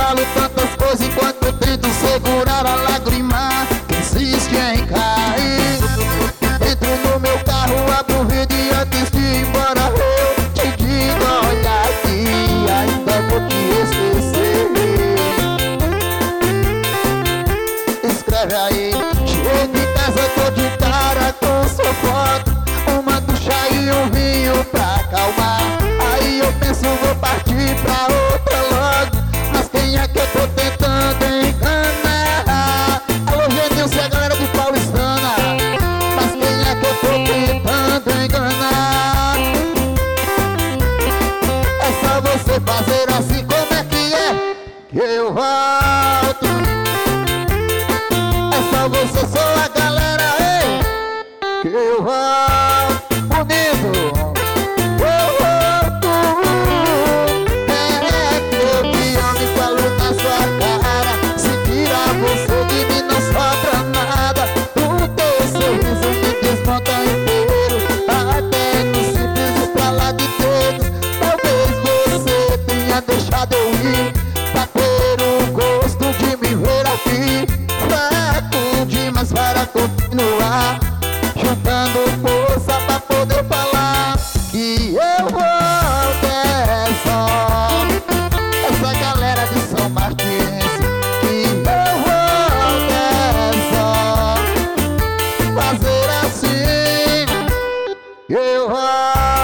falo tantas coisas enquanto tento segurar a lágrima que insiste em cair. Entro no meu carro, abro o vídeo e antes de ir embora eu te digo, olha aqui, ainda vou te esquecer. Escreve aí, chego em casa, tô de cara com sua foto, uma ducha e um vinho pra acalmar. Aí eu penso, vou partir pra outra logo, mas quem é que eu tô tentando enganar? Alô, Genilson, a galera de Paulistana, mas quem é que eu tô tentando enganar? É só você fazer assim, como é que eu volto. É só você, sou a galera, ei, que eu volto. Bonito. Eu volto. É que eu te amo e falo na sua cara. Se tirar você de mim não sobra nada. O teu sorriso me desmonta inteiro, até no simples pra lá de dedos. Talvez você tenha deixado eu ir pra ter o gosto de me ver aqui. Fraco demais para continuar, juntando força pra poder falar que eu volto. É só essa galera de São Martins, que eu volto. É só fazer assim, que eu volto.